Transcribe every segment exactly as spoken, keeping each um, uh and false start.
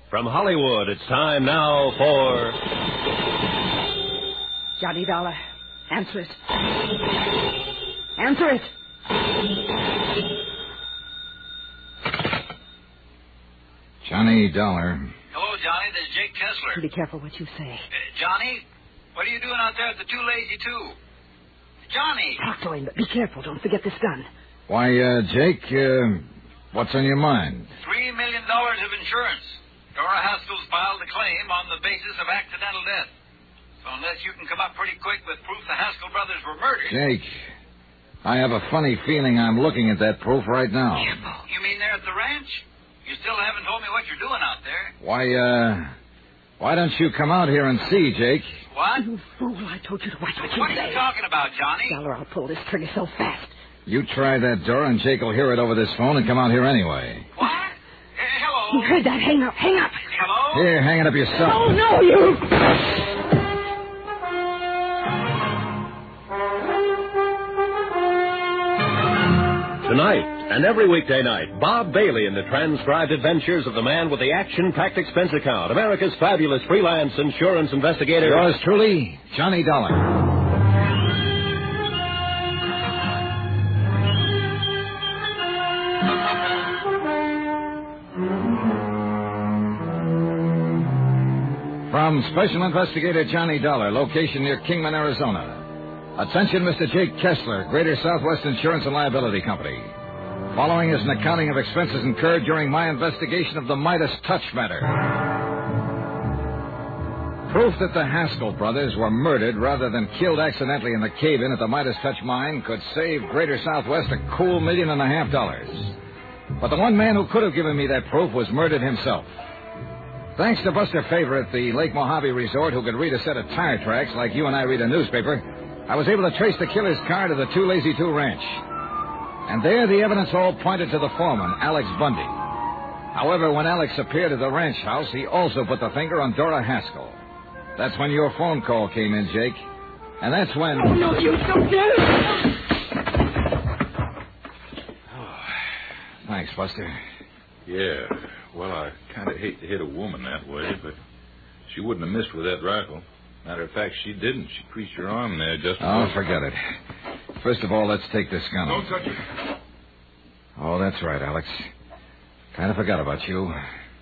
From Hollywood, it's time now for... Johnny Dollar, answer it. Answer it. Johnny Dollar. Hello, Johnny. This is Jake Kessler. Be careful what you say. Uh, Johnny, what are you doing out there at the Two Lazy Two? Johnny! Talk to him, but be careful. Don't forget this gun. Why, uh, Jake, uh, what's on your mind? Three million dollars of insurance. Dora Haskell's filed a claim on the basis of accidental death. So unless you can come up pretty quick with proof the Haskell brothers were murdered... Jake, I have a funny feeling I'm looking at that proof right now. You mean there at the ranch? You still haven't told me what you're doing out there. Why, uh... Why don't you come out here and see, Jake? What? You fool, I told you to watch what you What say. are you talking about, Johnny? Dollar, I'll pull this trigger so fast. You try that door and Jake will hear it over this phone and come out here anyway. What? Uh, hello? You heard that? Hang up, hang up. Hello? Here, hang it up yourself. Oh, no, you... Tonight and every weekday night, Bob Bailey in the transcribed adventures of the man with the action-packed expense account, America's fabulous freelance insurance investigator. Yours truly, Johnny Dollar. From Special Investigator Johnny Dollar, location near Kingman, Arizona. Attention, Mister Jake Kessler, Greater Southwest Insurance and Liability Company. Following is an accounting of expenses incurred during my investigation of the Midas Touch matter. Proof that the Haskell brothers were murdered rather than killed accidentally in the cave-in at the Midas Touch mine could save Greater Southwest a cool million and a half dollars. But the one man who could have given me that proof was murdered himself. Thanks to Buster Favor at the Lake Mojave Resort, who could read a set of tire tracks like you and I read a newspaper, I was able to trace the killer's car to the Two Lazy Two ranch. And there the evidence all pointed to the foreman, Alex Bundy. However, when Alex appeared at the ranch house, he also put the finger on Dora Haskell. That's when your phone call came in, Jake. And that's when... Oh, no, you don't do it! Oh, thanks, Buster. Yeah, well, I kind of hate to hit a woman that way, but she wouldn't have missed with that rifle. Matter of fact, she didn't. She creased your arm there just... Oh, forget it. First of all, let's take this gun. Don't touch it. Oh, that's right, Alex. Kind of forgot about you.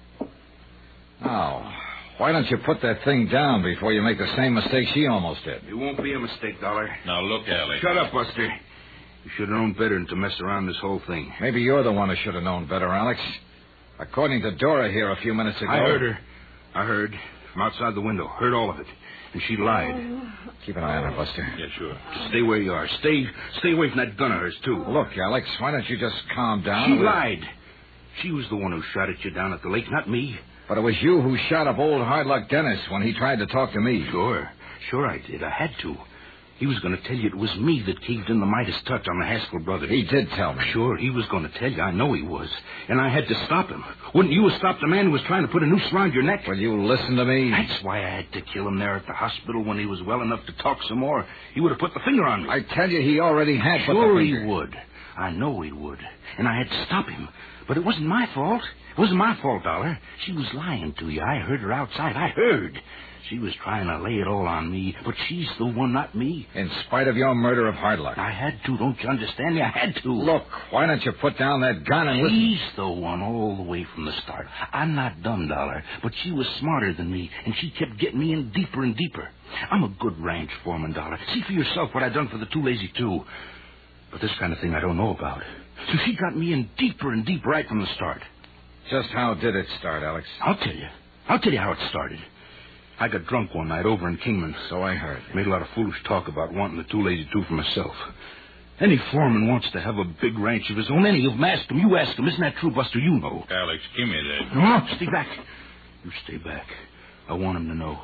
Now, why don't you put that thing down before you make the same mistake she almost did? It won't be a mistake, Dollar. Now, look, Alex. Shut up, Buster. You should have known better than to mess around this whole thing. Maybe you're the one who should have known better, Alex. According to Dora here a few minutes ago... I heard her. I heard from outside the window. Heard all of it. And she lied. Keep an eye on her, Buster. Yeah, sure. Just stay where you are. Stay stay away from that gun of hers, too. Look, Alex, why don't you just calm down? She We'll... lied. She was the one who shot at you down at the lake, not me. But it was you who shot up old Hard Luck Dennis when he tried to talk to me. Sure. Sure I did. I had to. He was going to tell you it was me that caved in the Midas Touch on the Haskell brothers. He did tell me. Sure, he was going to tell you. I know he was. And I had to stop him. Wouldn't you have stopped the man who was trying to put a noose around your neck? Will you listen to me? That's why I had to kill him there at the hospital when he was well enough to talk some more. He would have put the finger on me. I tell you, he already had put the Sure finger. he would. I know he would. And I had to stop him. But it wasn't my fault. It wasn't my fault, Dollar. She was lying to you. I heard her outside. I heard. She was trying to lay it all on me, but she's the one, not me. In spite of your murder of Hard Luck. I had to, don't you understand me? I had to. Look, why don't you put down that gun and listen? She's the one all the way from the start. I'm not dumb, Dollar, but she was smarter than me, and she kept getting me in deeper and deeper. I'm a good ranch foreman, Dollar. See for yourself what I done for the Two Lazy Two. But this kind of thing I don't know about. So she got me in deeper and deeper right from the start. Just how did it start, Alex? I'll tell you. I'll tell you how it started. I got drunk one night over in Kingman. So I heard. Made a lot of foolish talk about wanting the Two Lazy Two for myself. Any foreman wants to have a big ranch of his own. Any of them. Ask him. You ask him. Isn't that true, Buster? You know. Alex, give me that. No, stay back. You stay back. I want him to know.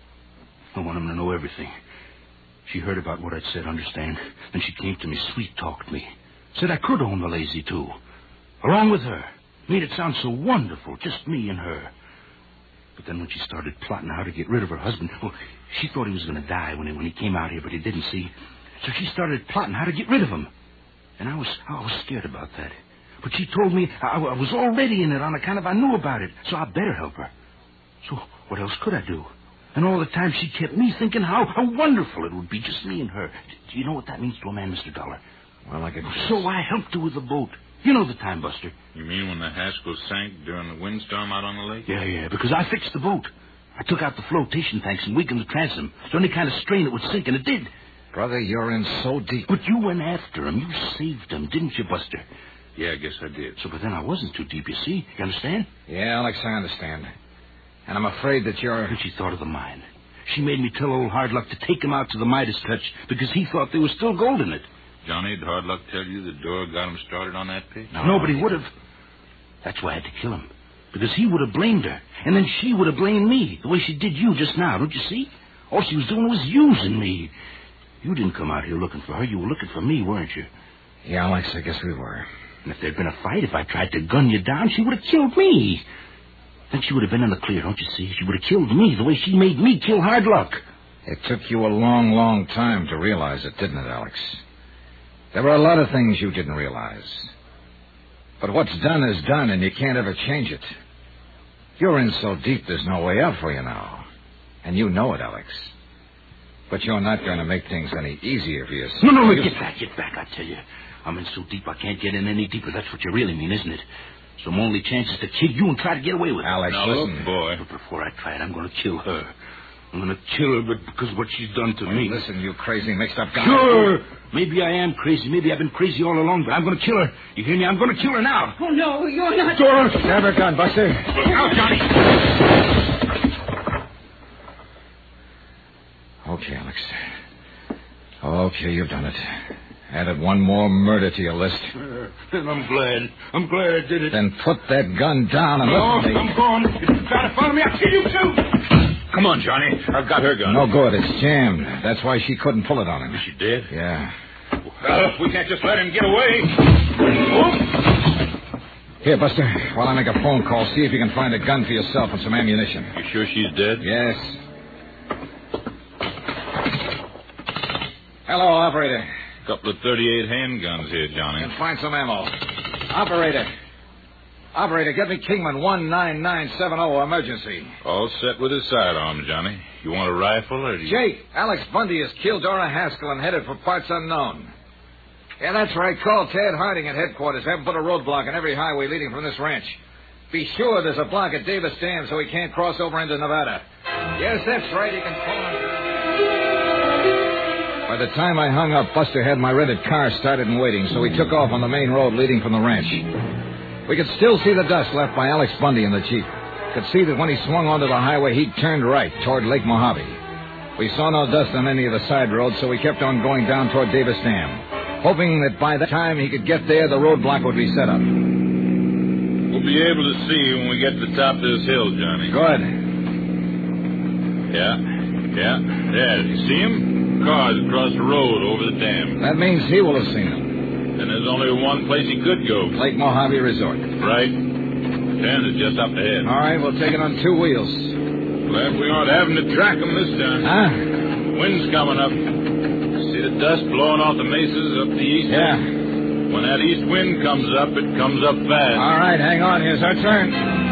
I want him to know everything. She heard about what I'd said, understand? Then she came to me, sweet-talked me. Said I could own the Lazy Two. Along with her. Made it sound so wonderful, just me and her. But then when she started plotting how to get rid of her husband, well, she thought he was going to die when he, when he came out here, but he didn't, see. So she started plotting how to get rid of him. And I was I was scared about that. But she told me I, I was already in it on account of I knew about it, so I better help her. So what else could I do? And all the time she kept me thinking how, how wonderful it would be, just me and her. Do you know what that means to a man, Mister Dollar? Well, I could... So I helped her with the boat. You know the time, Buster. You mean when the Haskell sank during the windstorm out on the lake? Yeah, yeah, because I fixed the boat. I took out the flotation tanks and weakened the transom. So any kind of strain it would sink, and it did. Brother, you're in so deep. But you went after him. You saved him, didn't you, Buster? Yeah, I guess I did. So, but then I wasn't too deep, you see. You understand? Yeah, Alex, I understand. And I'm afraid that you're... And she thought of the mine. She made me tell old Hard Luck to take him out to the Midas touch because he thought there was still gold in it. Johnny, did Hard Luck tell you the Dora got him started on that pig? No, Nobody would have. That's why I had to kill him. Because he would have blamed her. And then she would have blamed me, the way she did you just now, don't you see? All she was doing was using me. You didn't come out here looking for her. You were looking for me, weren't you? Yeah, Alex, I guess we were. And if there'd been a fight, if I tried to gun you down, she would have killed me. Then she would have been in the clear, don't you see? She would have killed me the way she made me kill Hard Luck. It took you a long, long time to realize it, didn't it, Alex? There were a lot of things you didn't realize. But what's done is done, and you can't ever change it. You're in so deep there's no way out for you now. And you know it, Alex. But you're not going to make things any easier for yourself. No, no, no, get back, get back, I tell you. I'm in so deep I can't get in any deeper. That's what you really mean, isn't it? So my only chance is to kill you and try to get away with it. Alex, now, listen. Look, boy. But before I try it, I'm going to kill her. I'm going to kill her but because of what she's done to Well, me. Listen, you crazy, mixed-up guy. Sure. Maybe I am crazy. Maybe I've been crazy all along, but I'm going to kill her. You hear me? I'm going to kill her now. Oh, no, you're not... Dora! Grab her gun, Buster. Look out, Johnny! Okay, Alex. Okay, you've done it. Added one more murder to your list. Uh, then I'm glad. I'm glad I did it. Then put that gun down and No, listen to me. I'm gone. If you try to follow me, I'll kill you, too. Come on, Johnny. I've got her gun. No good. It's jammed. That's why she couldn't pull it on him. Is she dead? Yeah. Well, we can't just let him get away. Oh. Here, Buster, while I make a phone call, see if you can find a gun for yourself and some ammunition. You sure she's dead? Yes. Hello, operator. Couple of thirty-eight handguns here, Johnny. And find some ammo. Operator. Operator, get me Kingman one nine nine seven zero, emergency. All set with his sidearm, Johnny. You want a rifle or do you... Jake, Alex Bundy has killed Dora Haskell and headed for parts unknown. Yeah, that's right. Call Ted Harding at headquarters. Have him put a roadblock on every highway leading from this ranch. Be sure there's a block at Davis Dam so he can't cross over into Nevada. Yes, that's right. He can call him. By the time I hung up, Buster had my rented car started and waiting, so we took off on the main road leading from the ranch. We could still see the dust left by Alex Bundy in the Jeep. Could see that when he swung onto the highway, he turned right toward Lake Mojave. We saw no dust on any of the side roads, so we kept on going down toward Davis Dam, hoping that by the time he could get there, the roadblock would be set up. We'll be able to see when we get to the top of this hill, Johnny. Good. Yeah, yeah. There, you see him? Cars across the road over the dam. That means he will have seen them. And there's only one place he could go. Lake Mojave Resort. Right. Then it's just up ahead. All right, we'll take it on two wheels. Glad we aren't having to track him this time. Huh? Wind's coming up. See the dust blowing off the mesas up the east? Yeah. When that east wind comes up, it comes up fast. All right, hang on. Here's our turn.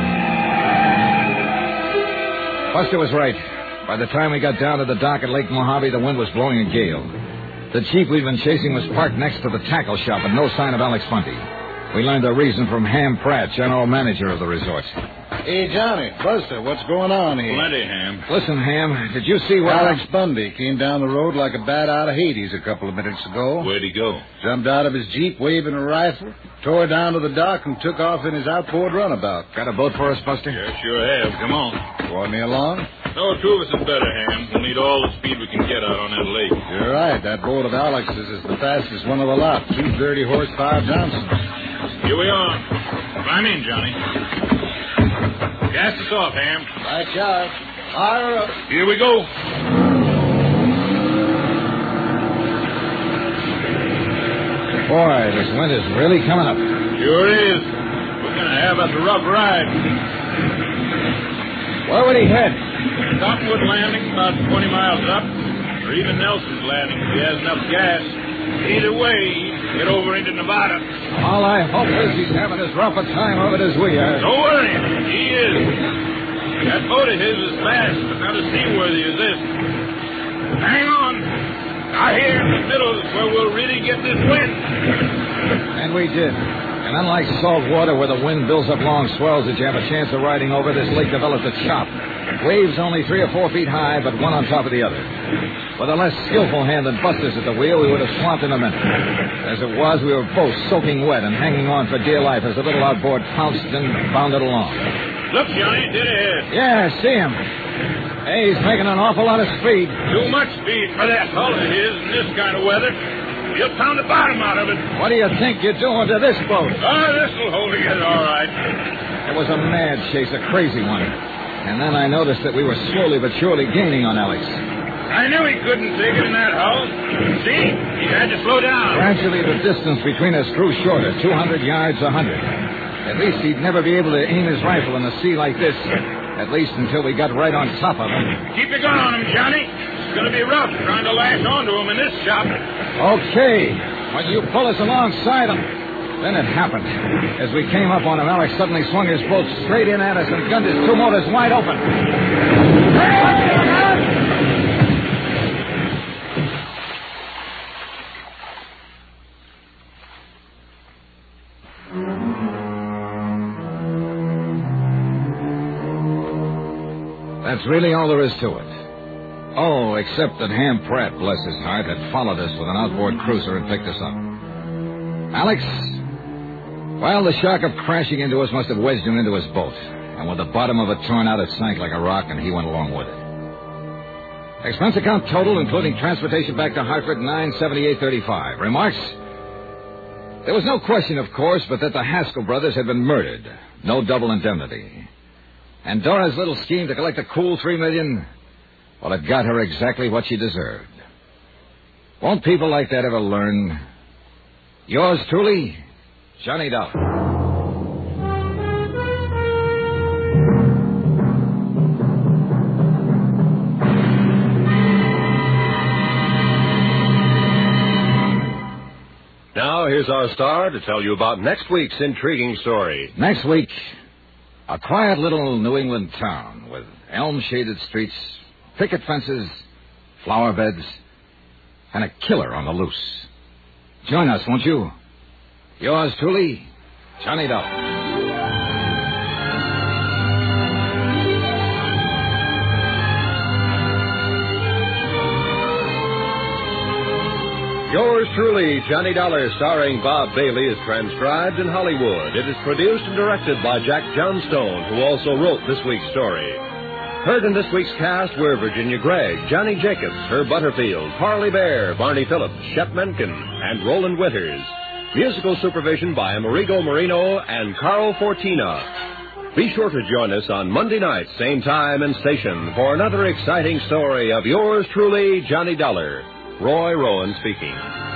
Buster was right. By the time we got down to the dock at Lake Mojave, the wind was blowing a gale. The Jeep we'd been chasing was parked next to the tackle shop, and no sign of Alex Bundy. We learned the reason from Ham Pratt, general manager of the resort. Hey, Johnny, Buster, what's going on here? Plenty, Ham. Listen, Ham, did you see where... Alex Bundy came down the road like a bat out of Hades a couple of minutes ago. Where'd he go? Jumped out of his Jeep waving a rifle, tore down to the dock, and took off in his outboard runabout. Got a boat for us, Buster? Yeah, sure have. Come on. Want me along? No, two of us is better, Ham. We'll need all the speed we can get out on that lake. You're right. That boat of Alex's is the fastest one of the lot. Two thirty horsepower Johnsons. Here we are. Climb in, Johnny. Gas us off, Ham. Right shot. Fire up. Here we go. Boy, this wind is really coming up. Sure is. We're going to have us a rough ride. Where would he head? Cottonwood Landing, about twenty miles up, or even Nelson's Landing if he has enough gas. Either way, he'd get over into Nevada. All I hope is he's having as rough a time of it as we are. Don't worry, he is. That That boat of his is fast, but not as seaworthy as this. Hang on. Out here in the middle is where we'll really get this wind. And we did. And unlike salt water where the wind builds up long swells that you have a chance of riding over, this lake developed a chop. Waves only three or four feet high, but one on top of the other. With a less skillful hand than Buster's at the wheel, we would have swamped in a minute. As it was, we were both soaking wet and hanging on for dear life as the little outboard pounced and bounded along. Look, Johnny, dead ahead. Yeah, I see him. Hey, he's making an awful lot of speed. Too much speed for that hull of his in this kind of weather. He'll pound the bottom out of it. What do you think you're doing to this boat? Oh, this'll hold together all right. It was a mad chase, a crazy one. And then I noticed that we were slowly but surely gaining on Alex. I knew he couldn't take it in that hull. See? He had to slow down. Gradually, the distance between us grew shorter, two hundred yards, one hundred. At least he'd never be able to aim his rifle in a sea like this. At least until we got right on top of him. Keep your gun on him, Johnny. It's going to be rough trying to lash onto him in this chop. Okay. When you pull us alongside him. Then it happened. As we came up on him, Alex suddenly swung his boat straight in at us and gunned his two motors wide open. That's really all there is to it. Oh, except that Ham Pratt, bless his heart, had followed us with an outboard cruiser and picked us up. Alex, well, the shock of crashing into us must have wedged him into his boat. And with the bottom of it torn out, it sank like a rock, and he went along with it. Expense account total, including transportation back to Hartford, nine seventy-eight thirty-five. Remarks? There was no question, of course, but that the Haskell brothers had been murdered. No double indemnity. And Dora's little scheme to collect a cool three million dollars, well, it got her exactly what she deserved. Won't people like that ever learn? Yours truly, Johnny Dollar. Now, here's our star to tell you about next week's intriguing story. Next week, a quiet little New England town with elm-shaded streets, picket fences, flower beds, and a killer on the loose. Join us, won't you? Yours truly, Johnny Dollar. Yours truly, Johnny Dollar, starring Bob Bailey, is transcribed in Hollywood. It is produced and directed by Jack Johnstone, who also wrote this week's story. Heard in this week's cast were Virginia Gregg, Johnny Jacobs, Herb Butterfield, Parley Bear, Barney Phillips, Shep Menken, and Roland Winters. Musical supervision by Amerigo Marino and Carl Fortina. Be sure to join us on Monday night, same time and station, for another exciting story of yours truly, Johnny Dollar. Roy Rowan speaking.